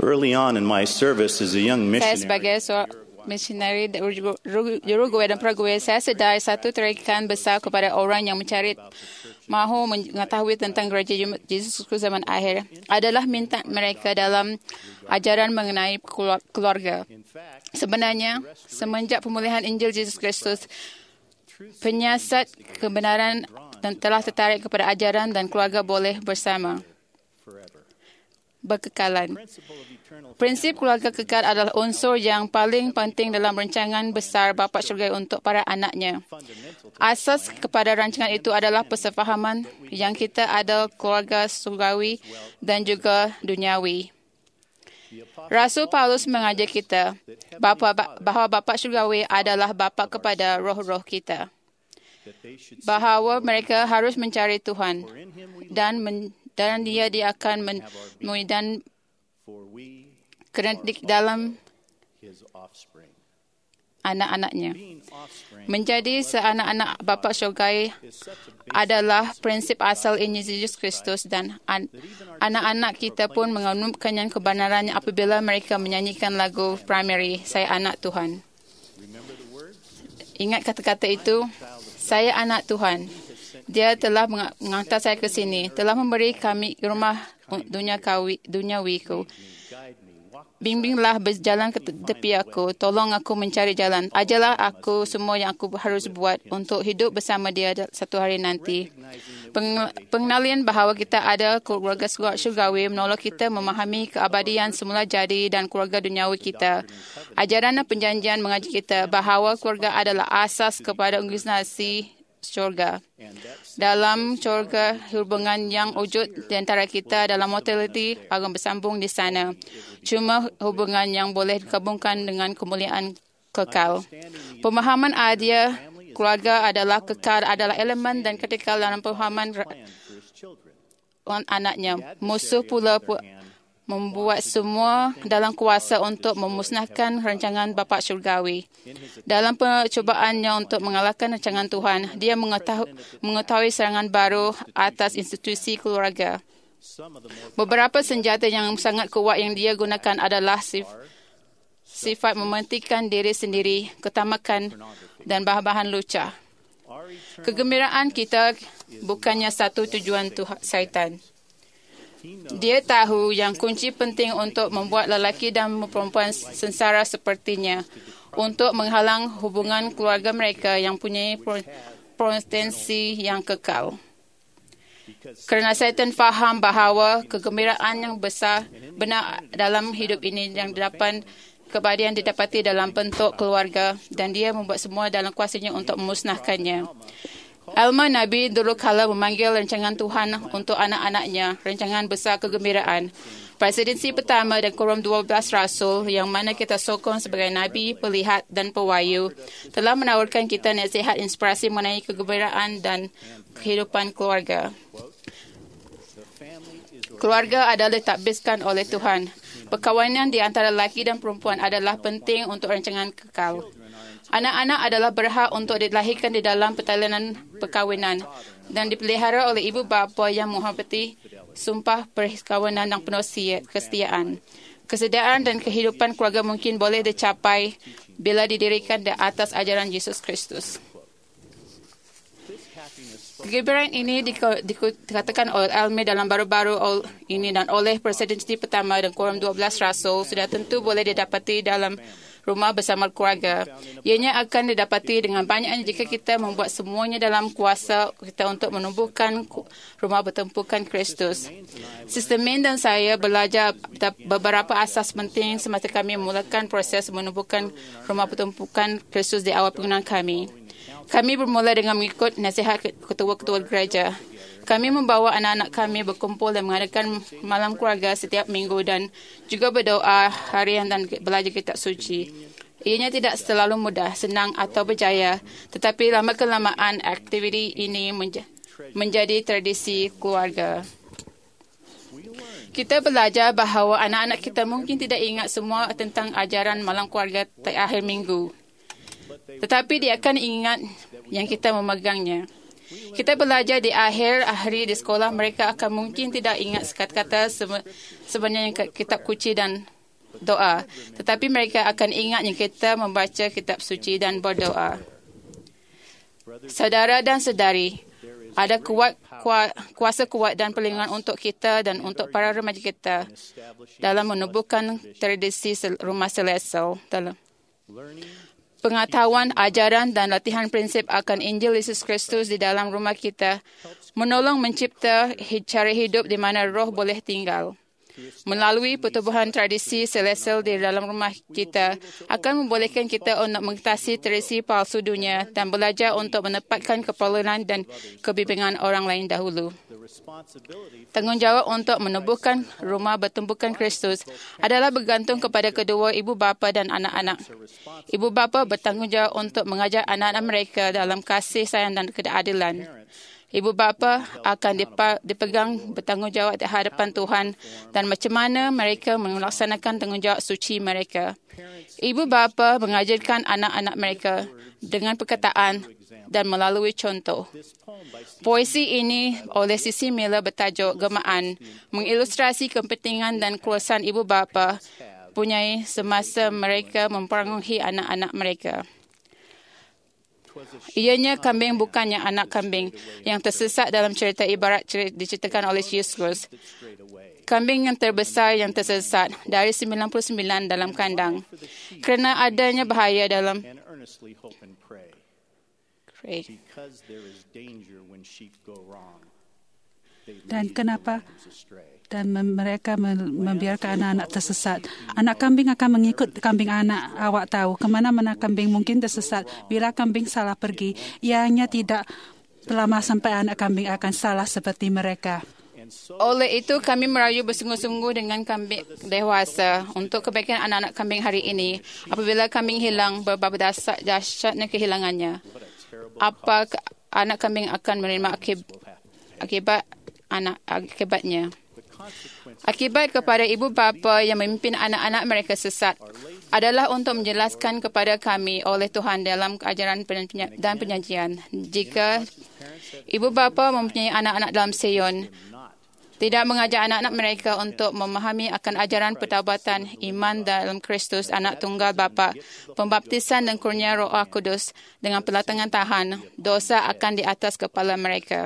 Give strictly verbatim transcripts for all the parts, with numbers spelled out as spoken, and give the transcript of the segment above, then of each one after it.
Early on in my service as a young Saya missionary, sebagai seorang misionari juru dan pegawai, saya sedar satu terikan besar kepada orang yang mencari mahu mengetahui tentang gereja Yesus Kristus zaman akhir adalah minta mereka dalam ajaran mengenai keluarga. Sebenarnya, semenjak pemulihan Injil Yesus Kristus, penyiasat kebenaran dan telah tertarik kepada ajaran dan keluarga boleh bersama berkekalan. Prinsip keluarga kekal adalah unsur yang paling penting dalam rancangan besar Bapa Syurgawi untuk para anaknya. Asas kepada rancangan itu adalah persefahaman yang kita ada keluarga surgawi dan juga duniawi. Rasul Paulus mengajar kita bahawa Bapa Syurgawi adalah bapa kepada roh-roh kita, bahawa mereka harus mencari Tuhan dan men dan dia dia akan menemui dan kerendik dalam anak-anaknya. Menjadi seanak-anak Bapa Syurgawi adalah prinsip asal Injil Yesus Kristus, dan an- anak-anak kita pun mengenumkannya kebenarannya apabila mereka menyanyikan lagu primary, Saya Anak Tuhan. Ingat kata-kata itu, Saya Anak Tuhan. Dia telah menghantar saya ke sini, telah memberi kami rumah dunia kawi, duniawiku. Bimbinglah berjalan ke tepi aku, tolong aku mencari jalan. Ajarlah aku semua yang aku harus buat untuk hidup bersama dia satu hari nanti. Pengenalian bahawa kita ada keluarga syurgawi menolong kita memahami keabadian semula jadi dan keluarga duniawi kita. Ajaran dan perjanjian mengajar kita bahawa keluarga adalah asas kepada organisasi syurga. Dalam syurga, hubungan yang wujud di antara kita dalam mortality akan bersambung di sana. Cuma hubungan yang boleh digabungkan dengan kemuliaan kekal. Pemahaman adil keluarga adalah kekal adalah elemen dan ketikal dalam pemahaman anaknya. Musuh pula membuat semua dalam kuasa untuk memusnahkan rancangan Bapa Syurgawi. Dalam percobaannya untuk mengalahkan rancangan Tuhan, dia mengetahui, mengetahui serangan baru atas institusi keluarga. Beberapa senjata yang sangat kuat yang dia gunakan adalah sif, sifat mementingkan diri sendiri, ketamakan dan bahan-bahan lucah. Kegembiraan kita bukannya satu tujuan Tuhan syaitan. Dia tahu yang kunci penting untuk membuat lelaki dan perempuan sengsara sepertinya untuk menghalang hubungan keluarga mereka yang punya potensi yang kekal. Kerana syaitan faham bahawa kegembiraan yang besar benar dalam hidup ini yang dapat keabadian didapati dalam bentuk keluarga, dan dia membuat semua dalam kuasanya untuk memusnahkannya. Alma Nabi dulu kala memanggil rancangan Tuhan untuk anak-anaknya, rancangan besar kegembiraan. Presidensi pertama dan quorum dua belas Rasul yang mana kita sokong sebagai Nabi, Pelihat dan Pewahyu telah menawarkan kita nasihat inspirasi mengenai kegembiraan dan kehidupan keluarga. Keluarga adalah ditakbiskan oleh Tuhan. Perkawinan di antara lelaki dan perempuan adalah penting untuk rancangan kekal. Anak-anak adalah berhak untuk dilahirkan di dalam pertalian perkawinan dan dipelihara oleh ibu bapa yang menghormati sumpah perkawinan dan penuh kesetiaan. Kesediaan dan kehidupan keluarga mungkin boleh dicapai bila didirikan di atas ajaran Yesus Kristus. Kegembiraan ini dikatakan oleh Almi dalam baru-baru ini dan oleh presidensi pertama dan quorum dua belas Rasul sudah tentu boleh didapati dalam rumah bersama keluarga. Ianya akan didapati dengan banyaknya jika kita membuat semuanya dalam kuasa kita untuk menumbuhkan rumah bertumpukan Kristus. Sister Min dan saya belajar beberapa asas penting semasa kami memulakan proses menumbuhkan rumah bertumpukan Kristus di awal penggunaan kami. Kami bermula dengan mengikut nasihat ketua-ketua gereja. Kami membawa anak-anak kami berkumpul dan mengadakan malam keluarga setiap minggu dan juga berdoa harian dan belajar kitab suci. Ianya tidak selalu mudah, senang atau berjaya, tetapi lama-kelamaan aktiviti ini menja- menjadi tradisi keluarga. Kita belajar bahawa anak-anak kita mungkin tidak ingat semua tentang ajaran malam keluarga di akhir minggu, tetapi dia akan ingat yang kita memegangnya. Kita belajar di akhir hari di sekolah, mereka akan mungkin tidak ingat kata-kata sebenarnya kitab kunci dan doa, tetapi mereka akan ingatnya kita membaca kitab suci dan berdoa. Saudara dan saudari, ada kuat, kuat, kuasa kuat dan perlindungan untuk kita dan untuk para remaja kita dalam menubuhkan tradisi rumah selesal. Dalam pengetahuan, ajaran dan latihan prinsip akan Injil Yesus Kristus di dalam rumah kita menolong mencipta cara hidup di mana roh boleh tinggal. Melalui pertubuhan tradisi selesal di dalam rumah kita akan membolehkan kita untuk mengatasi tradisi palsu dunia dan belajar untuk menepatkan keperluan dan kebimbingan orang lain dahulu. Tanggungjawab untuk menubuhkan rumah bertumbukan Kristus adalah bergantung kepada kedua ibu bapa dan anak-anak. Ibu bapa bertanggungjawab untuk mengajar anak-anak mereka dalam kasih sayang dan keadilan. Ibu bapa akan dipegang bertanggungjawab di hadapan Tuhan dan macam mana mereka melaksanakan tanggungjawab suci mereka. Ibu bapa mengajarkan anak-anak mereka dengan perkataan dan melalui contoh. Puisi ini oleh Sissy Miller bertajuk Gemaan mengilustrasi kepentingan dan keluasan ibu bapa punyai semasa mereka memperangi anak-anak mereka. Ianya kambing bukannya anak kambing yang tersesat dalam cerita ibarat diceritakan oleh Yesus. Kambing yang terbesar yang tersesat dari sembilan puluh sembilan dalam kandang kerana adanya bahaya dalam dan kenapa dan mereka membiarkan anak-anak tersesat. Anak kambing akan mengikut kambing anak. Awak tahu ke mana-mana kambing mungkin tersesat. Bila kambing salah pergi, ianya tidak lama sampai anak kambing akan salah seperti mereka. Oleh itu, kami merayu bersungguh-sungguh dengan kambing dewasa untuk kebaikan anak-anak kambing hari ini. Apabila kambing hilang, berapa dahsyatnya kehilangannya. Apa anak kambing akan menerima akib, akibat anak akibatnya? Akibat kepada ibu bapa yang memimpin anak-anak mereka sesat adalah untuk menjelaskan kepada kami oleh Tuhan dalam ajaran dan penyajian. Jika ibu bapa mempunyai anak-anak dalam Sion, tidak mengajar anak-anak mereka untuk memahami akan ajaran pertaubatan, iman dalam Kristus, anak tunggal Bapa, pembaptisan dan kurnia Roh Kudus dengan pelatangan tahan, dosa akan di atas kepala mereka.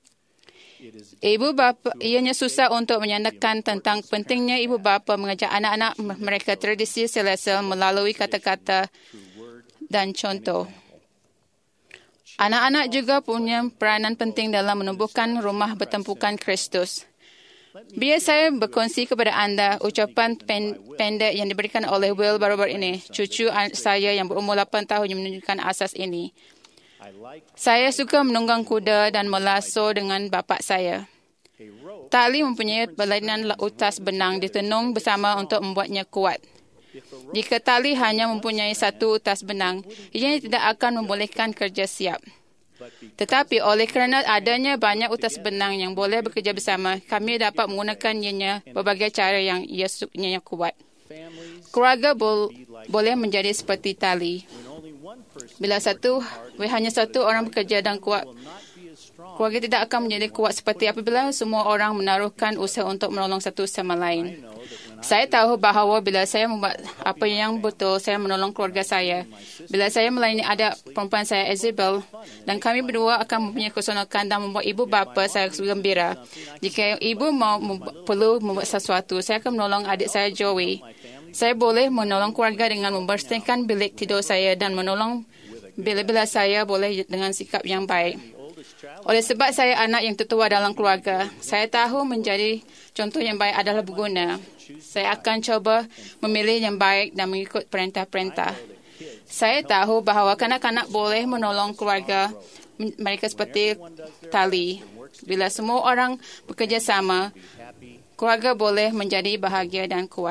Ibu bapa, ianya susah untuk menyandarkan tentang pentingnya ibu bapa mengajar anak-anak mereka tradisi selesal melalui kata-kata dan contoh. Anak-anak juga punya peranan penting dalam menumbuhkan rumah bertumpukan Kristus. Biar saya berkongsi kepada anda ucapan pen, pendek yang diberikan oleh Will baru-baru ini, cucu saya yang berumur lapan tahun yang menunjukkan asas ini. Saya suka menunggang kuda dan melaso dengan bapa saya. Tali mempunyai berlainan utas benang ditenung bersama untuk membuatnya kuat. Jika tali hanya mempunyai satu utas benang, ia tidak akan membolehkan kerja siap. Tetapi oleh kerana adanya banyak utas benang yang boleh bekerja bersama, kami dapat menggunakan ianya berbagai cara yang ianya kuat. Keluarga bol- boleh menjadi seperti tali. Bila satu, hanya satu orang bekerja dan kuat, keluarga tidak akan menjadi kuat seperti apabila semua orang menaruhkan usaha untuk menolong satu sama lain. Saya tahu bahawa bila saya membuat apa yang betul, saya menolong keluarga saya. Bila saya melayani adik perempuan saya, Isabel, dan kami berdua akan mempunyai keseronokan dan membuat ibu bapa saya gembira. Jika ibu mau membuat, perlu membuat sesuatu, saya akan menolong adik saya, Joey. Saya boleh menolong keluarga dengan membersihkan bilik tidur saya dan menolong bila-bila saya boleh dengan sikap yang baik. Oleh sebab saya anak yang tertua dalam keluarga, saya tahu menjadi contoh yang baik adalah berguna. Saya akan cuba memilih yang baik dan mengikut perintah-perintah. Saya tahu bahawa kanak-kanak boleh menolong keluarga mereka seperti tali. Bila semua orang bekerjasama, keluarga boleh menjadi bahagia dan kuat.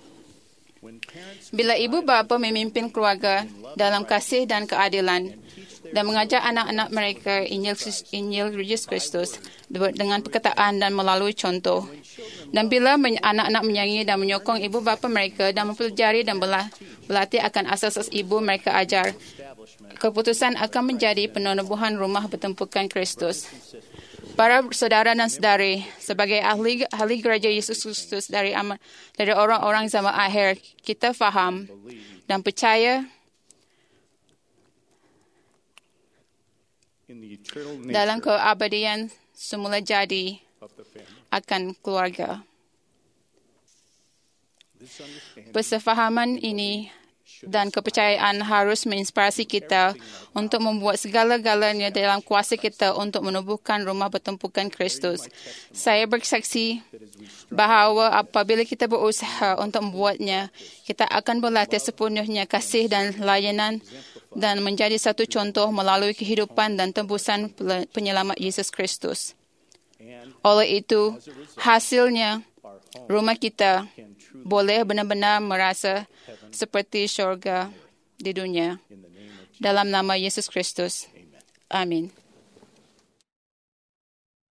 Bila ibu bapa memimpin keluarga dalam kasih dan keadilan dan mengajar anak-anak mereka Injil, Injil Yesus Kristus dengan perkataan dan melalui contoh. Dan bila anak-anak menyanyi dan menyokong ibu bapa mereka dan mempelajari dan berlatih akan asas-asas ibu mereka ajar, keputusan akan menjadi penubuhan rumah bertumpukan Kristus. Para saudara dan saudari, sebagai ahli ahli gereja Yesus Kristus dari ama- dari orang-orang zaman akhir, kita faham dan percaya in the eternal dalam nature keabadian semula jadi of the family. akan keluarga. This understanding Persefahaman ini dan kepercayaan harus menginspirasi kita untuk membuat segala-galanya dalam kuasa kita untuk menubuhkan rumah pertumpukan Kristus. Saya bersaksi bahawa apabila kita berusaha untuk membuatnya, kita akan berlatih sepenuhnya kasih dan layanan dan menjadi satu contoh melalui kehidupan dan tembusan penyelamat Yesus Kristus. Oleh itu, hasilnya rumah kita boleh benar-benar merasa seperti syurga di dunia. Dalam nama Yesus Kristus. Amin.